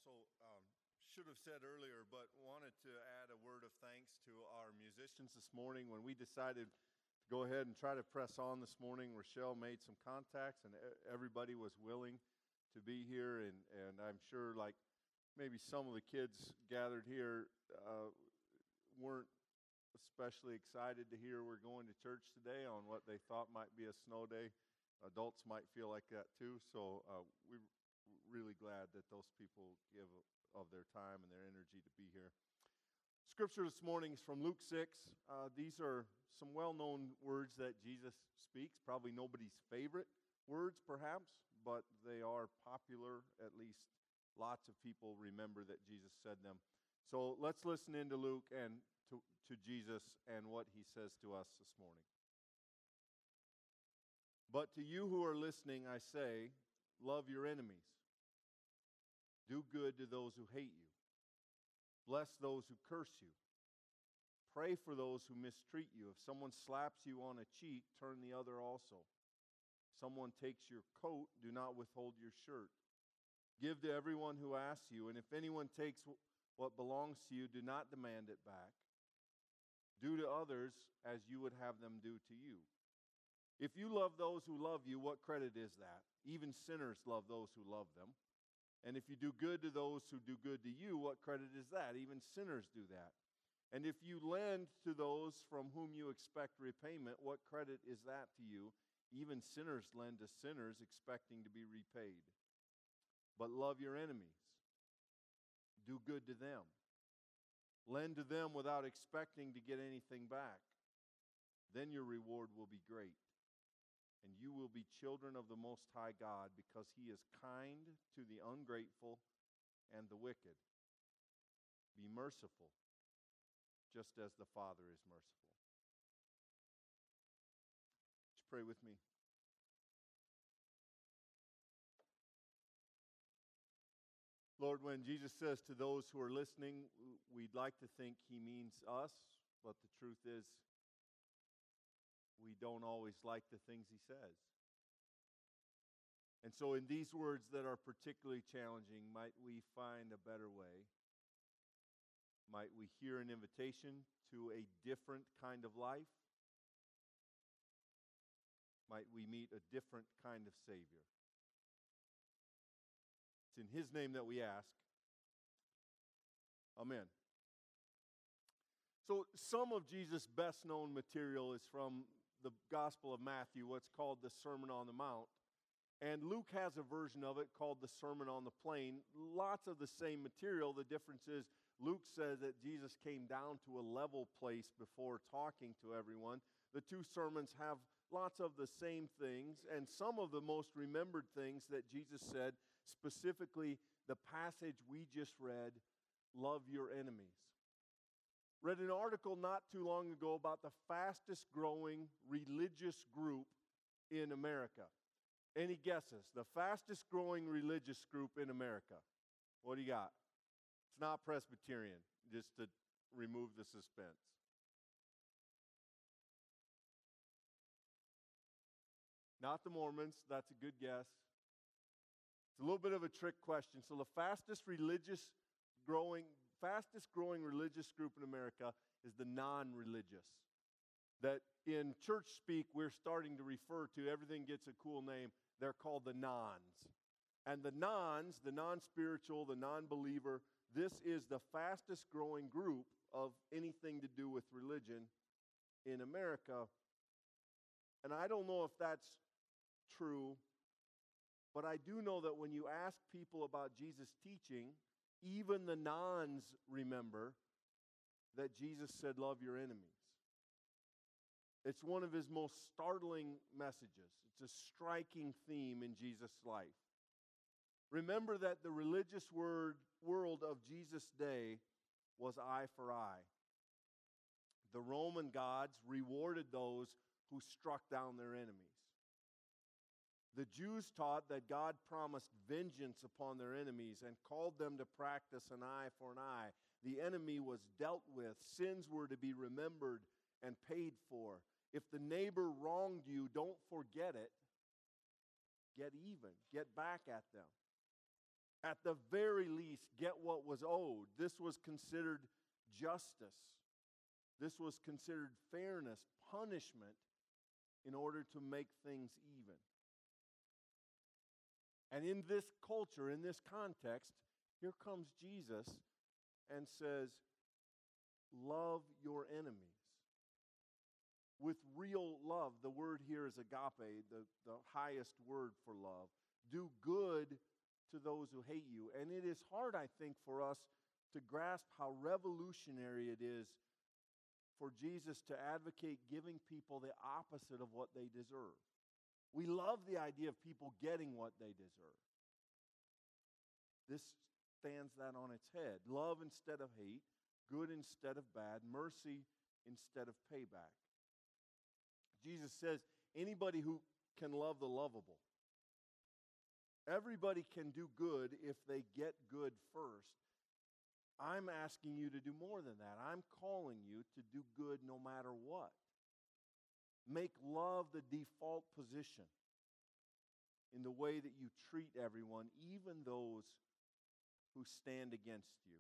also should have said earlier, but wanted to add a word of thanks to our musicians this morning. When we decided to go ahead and try to press on this morning, Rochelle made some contacts, and everybody was willing to be here. And I'm sure, like maybe some of the kids gathered here weren't especially excited to hear we're going to church today on what they thought might be a snow day. Adults might feel like that too. So we're really glad that those people give of their time and their energy to be here. Scripture this morning is from Luke 6. These are some well-known words that Jesus speaks. Probably nobody's favorite words, perhaps, but they are popular. At least lots of people remember that Jesus said them. So let's listen into Luke and to Jesus and what he says to us this morning. But to you who are listening, I say, love your enemies. Do good to those who hate you. Bless those who curse you. Pray for those who mistreat you. If someone slaps you on a cheek, turn the other also. Someone takes your coat, do not withhold your shirt. Give to everyone who asks you, and if anyone takes what belongs to you, do not demand it back. Do to others as you would have them do to you. If you love those who love you, what credit is that? Even sinners love those who love them. And if you do good to those who do good to you, what credit is that? Even sinners do that. And if you lend to those from whom you expect repayment, what credit is that to you? Even sinners lend to sinners expecting to be repaid. But love your enemies. Do good to them. Lend to them without expecting to get anything back. Then your reward will be great. And you will be children of the Most High God, because He is kind to the ungrateful and the wicked. Be merciful, just as the Father is merciful. Would you pray with me? Lord, when Jesus says to those who are listening, we'd like to think He means us, but the truth is, we don't always like the things He says. And so in these words that are particularly challenging, might we find a better way? Might we hear an invitation to a different kind of life? Might we meet a different kind of Savior? It's in His name that we ask. Amen. So some of Jesus' best known material is from the Gospel of Matthew, what's called the Sermon on the Mount. And Luke has a version of it called the Sermon on the Plain. Lots of the same material. The difference is Luke says that Jesus came down to a level place before talking to everyone. The two sermons have lots of the same things, and some of the most remembered things that Jesus said, specifically the passage we just read, love your enemies. Read an article not too long ago about the fastest growing religious group in America. Any guesses? The fastest growing religious group in America. What do you got? It's not Presbyterian, just to remove the suspense. Not the Mormons. That's a good guess. It's a little bit of a trick question. So the fastest growing religious group in America is the non-religious. That in church speak, we're starting to refer to, everything gets a cool name, they're called the nons. And the nons, the non-spiritual, the non-believer, this is the fastest growing group of anything to do with religion in America. And I don't know if that's true, but I do know that when you ask people about Jesus' teaching, even the nons remember that Jesus said, love your enemies. It's one of His most startling messages. It's a striking theme in Jesus' life. Remember that the religious world of Jesus' day was eye for eye. The Roman gods rewarded those who struck down their enemies. The Jews taught that God promised vengeance upon their enemies and called them to practice an eye for an eye. The enemy was dealt with. Sins were to be remembered and paid for. If the neighbor wronged you, don't forget it. Get even. Get back at them. At the very least, get what was owed. This was considered justice. This was considered fairness, punishment, in order to make things even. And in this culture, in this context, here comes Jesus and says, love your enemies. With real love, the word here is agape, the highest word for love. Do good to those who hate you. And it is hard, I think, for us to grasp how revolutionary it is for Jesus to advocate giving people the opposite of what they deserve. We love the idea of people getting what they deserve. This stands that on its head. Love instead of hate, good instead of bad, mercy instead of payback. Jesus says anybody who can love the lovable. Everybody can do good if they get good first. I'm asking you to do more than that. I'm calling you to do good no matter what. Make love the default position in the way that you treat everyone, even those who stand against you.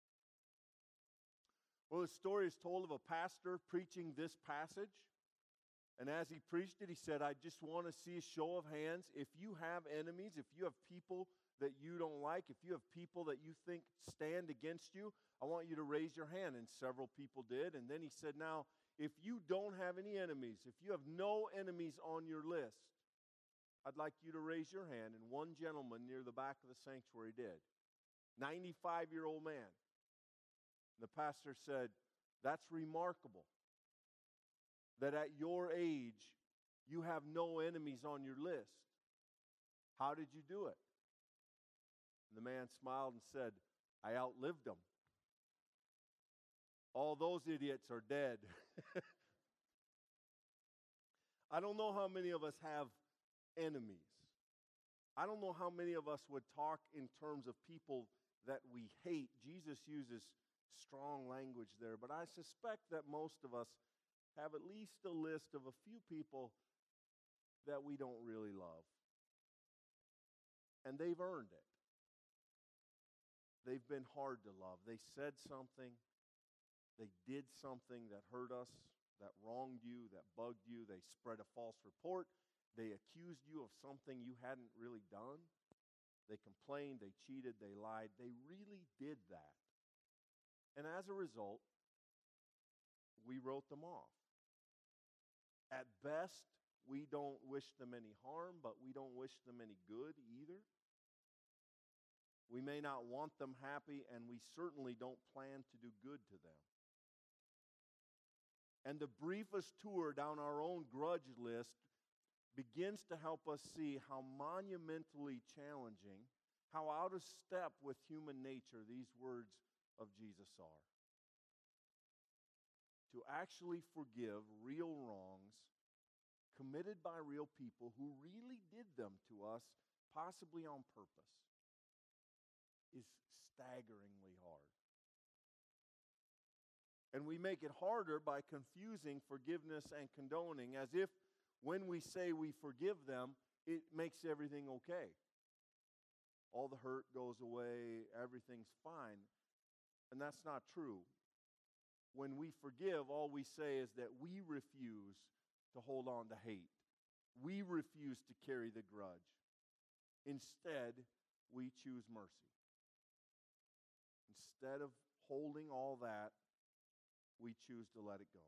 Well, the story is told of a pastor preaching this passage. And as he preached it, he said, I just want to see a show of hands. If you have enemies, if you have people that you don't like, if you have people that you think stand against you, I want you to raise your hand. And several people did. And then he said, now, if you don't have any enemies, if you have no enemies on your list, I'd like you to raise your hand. And one gentleman near the back of the sanctuary did. 95-year-old man. And the pastor said, that's remarkable that at your age, you have no enemies on your list. How did you do it? And the man smiled and said, I outlived them. All those idiots are dead. I don't know how many of us have enemies. I don't know how many of us would talk in terms of people that we hate. Jesus uses strong language there, but I suspect that most of us have at least a list of a few people that we don't really love. And they've earned it. They've been hard to love. They said something, they did something that hurt us, that wronged you, that bugged you. They spread a false report. They accused you of something you hadn't really done. They complained, they cheated, they lied. They really did that. And as a result, we wrote them off. At best, we don't wish them any harm, but we don't wish them any good either. We may not want them happy, and we certainly don't plan to do good to them. And the briefest tour down our own grudge list begins to help us see how monumentally challenging, how out of step with human nature these words of Jesus are. To actually forgive real wrongs committed by real people who really did them to us, possibly on purpose, is staggeringly hard. And we make it harder by confusing forgiveness and condoning, as if when we say we forgive them, it makes everything okay. All the hurt goes away, everything's fine. And that's not true. When we forgive, all we say is that we refuse to hold on to hate. We refuse to carry the grudge. Instead, we choose mercy. Instead of holding all that, we choose to let it go.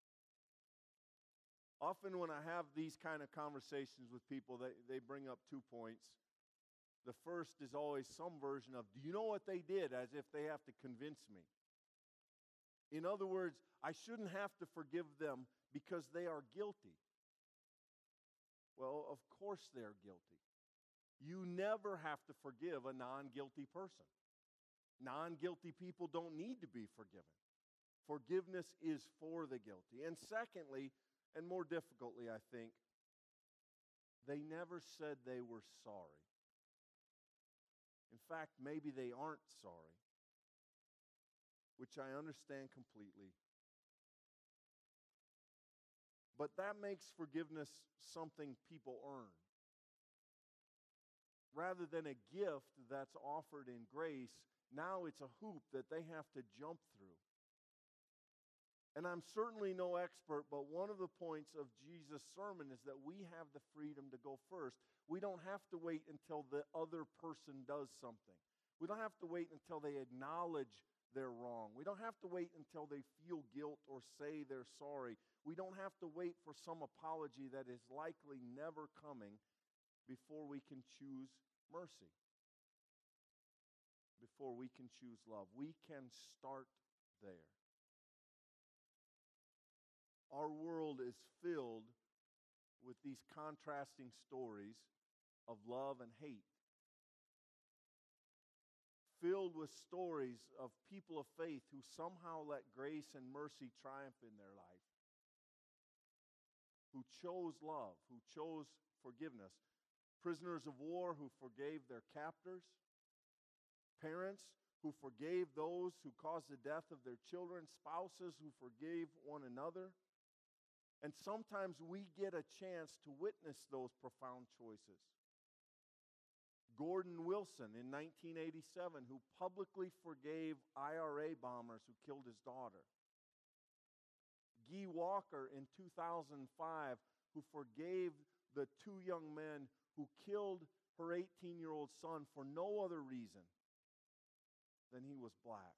Often when I have these kind of conversations with people, they bring up 2 points. The first is always some version of, do you know what they did? As if they have to convince me. In other words, I shouldn't have to forgive them because they are guilty. Well, of course they're guilty. You never have to forgive a non-guilty person. Non-guilty people don't need to be forgiven. Forgiveness is for the guilty. And secondly, and more difficultly, I think, they never said they were sorry. In fact, maybe they aren't sorry, which I understand completely. But that makes forgiveness something people earn. rather than a gift that's offered in grace, now it's a hoop that they have to jump through. And I'm certainly no expert, but one of the points of Jesus' sermon is that we have the freedom to go first. We don't have to wait until the other person does something. We don't have to wait until they acknowledge they're wrong. We don't have to wait until they feel guilt or say they're sorry. We don't have to wait for some apology that is likely never coming before we can choose mercy, before we can choose love. We can start there. Our world is filled with these contrasting stories of love and hate, filled with stories of people of faith who somehow let grace and mercy triumph in their life, who chose love, who chose forgiveness, prisoners of war who forgave their captors, parents who forgave those who caused the death of their children, spouses who forgave one another. And sometimes we get a chance to witness those profound choices. Gordon Wilson in 1987, who publicly forgave IRA bombers who killed his daughter. Guy Walker in 2005, who forgave the two young men who killed her 18-year-old son for no other reason than he was black.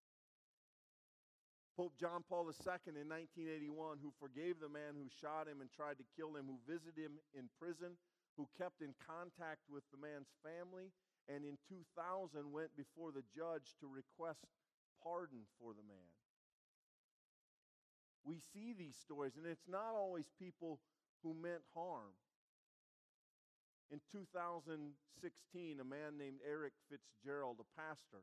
Pope John Paul II in 1981, who forgave the man who shot him and tried to kill him, who visited him in prison, who kept in contact with the man's family, and in 2000 went before the judge to request pardon for the man. We see these stories, and it's not always people who meant harm. In 2016, a man named Eric Fitzgerald, a pastor,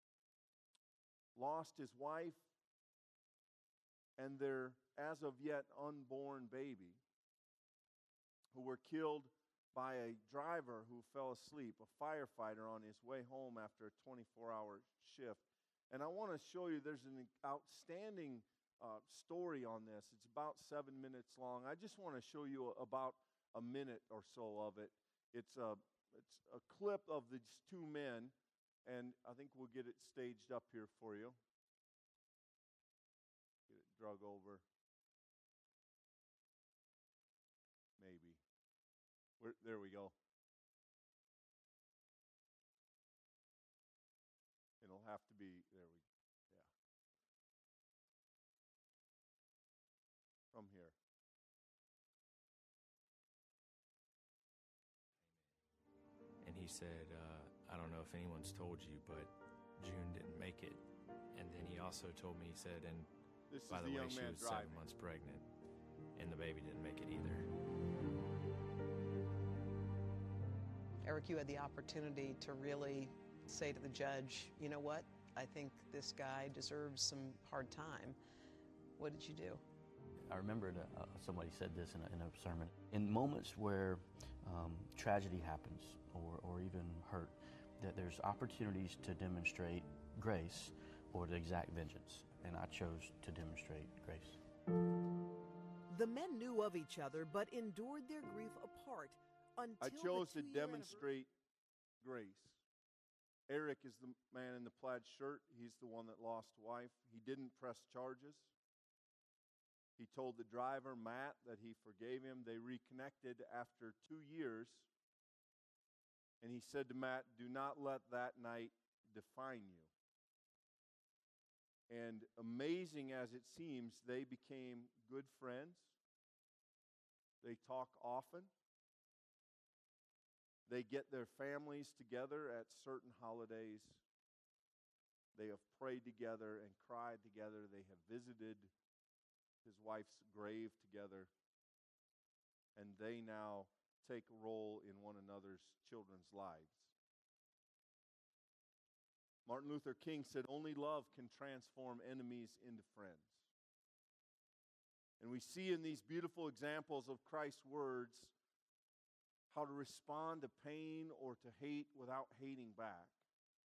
lost his wife and their as of yet unborn baby, who were killed by a driver who fell asleep, a firefighter on his way home after a 24-hour shift. And I want to show you, there's an outstanding story on this. It's about 7 minutes long. I just want to show you about a minute or so of it. It's a clip of these two men, and I think we'll get it staged up here for you. Get it drug over. Maybe. There we go. It'll have to be, there we go. Yeah. From here. And he said, I don't know if anyone's told you, but June didn't make it. And then he also told me, he said, and This by is the way, young she man was driving. 7 months pregnant, and the baby didn't make it either. Eric, you had the opportunity to really say to the judge, you know what, I think this guy deserves some hard time. What did you do? I remembered somebody said this in a sermon. In moments where tragedy happens or even hurt, that there's opportunities to demonstrate grace or to exact vengeance, and I chose to demonstrate grace. The men knew of each other but endured their grief apart until I chose to the 2-year demonstrate grace. Eric is the man in the plaid shirt. He's the one that lost wife. He didn't press charges. He told the driver, Matt, that he forgave him. They reconnected after 2 years. And he said to Matt, do not let that night define you. And amazing as it seems, they became good friends. They talk often. They get their families together at certain holidays. They have prayed together and cried together. They have visited his wife's grave together. And they now take a role in one another's children's lives. Martin Luther King said, only love can transform enemies into friends. And we see in these beautiful examples of Christ's words how to respond to pain or to hate without hating back.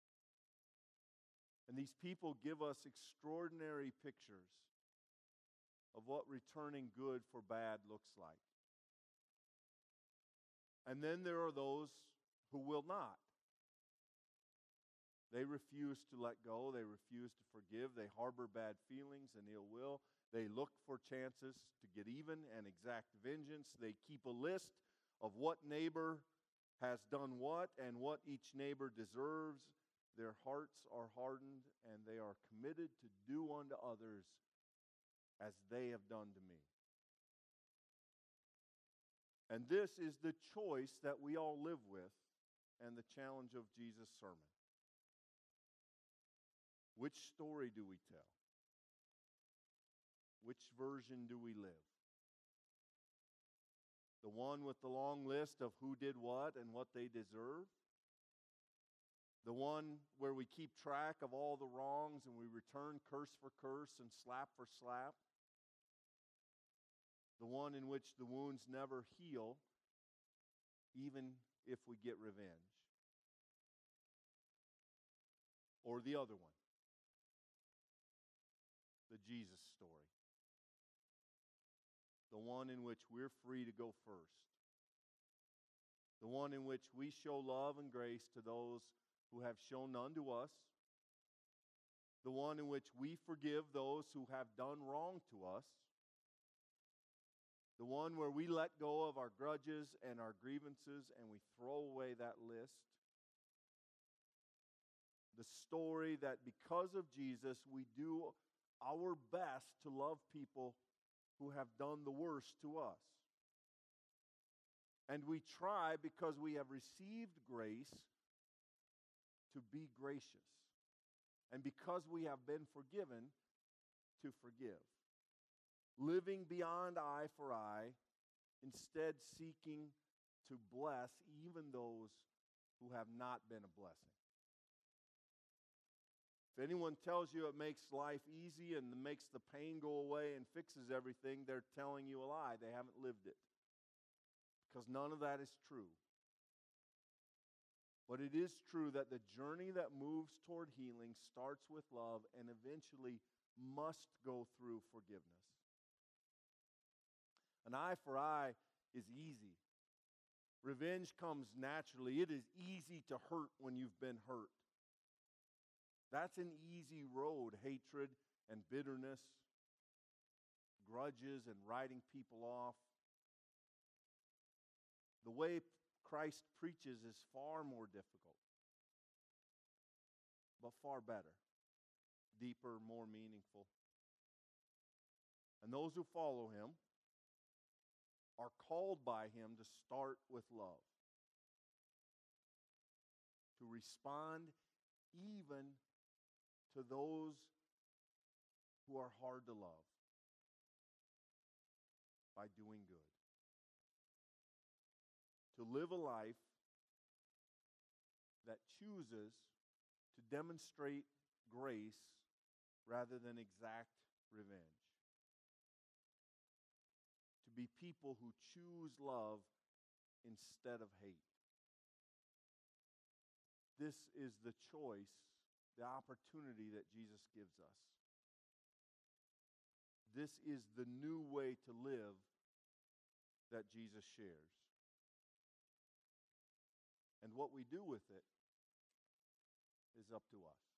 And these people give us extraordinary pictures of what returning good for bad looks like. And then there are those who will not. They refuse to let go. They refuse to forgive. They harbor bad feelings and ill will. They look for chances to get even and exact vengeance. They keep a list of what neighbor has done what and what each neighbor deserves. Their hearts are hardened, and they are committed to do unto others as they have done to me. And this is the choice that we all live with and the challenge of Jesus' sermon. Which story do we tell? Which version do we live? The one with the long list of who did what and what they deserve? The one where we keep track of all the wrongs and we return curse for curse and slap for slap? The one in which the wounds never heal, even if we get revenge? Or the other one? The Jesus story. The one in which we're free to go first. The one in which we show love and grace to those who have shown none to us. The one in which we forgive those who have done wrong to us. The one where we let go of our grudges and our grievances and we throw away that list. The story that because of Jesus we do our best to love people who have done the worst to us. And we try, because we have received grace, to be gracious. And because we have been forgiven, to forgive. Living beyond eye for eye, instead seeking to bless even those who have not been a blessing. If anyone tells you it makes life easy and makes the pain go away and fixes everything, they're telling you a lie. They haven't lived it. Because none of that is true. But it is true that the journey that moves toward healing starts with love and eventually must go through forgiveness. An eye for eye is easy. Revenge comes naturally. It is easy to hurt when you've been hurt. That's an easy road, hatred and bitterness, grudges and writing people off. The way Christ preaches is far more difficult, but far better, deeper, more meaningful. And those who follow him are called by him to start with love, to respond even to those who are hard to love by doing good. To live a life that chooses to demonstrate grace rather than exact revenge. To be people who choose love instead of hate. This is the choice, the opportunity that Jesus gives us. This is the new way to live that Jesus shares. And what we do with it is up to us.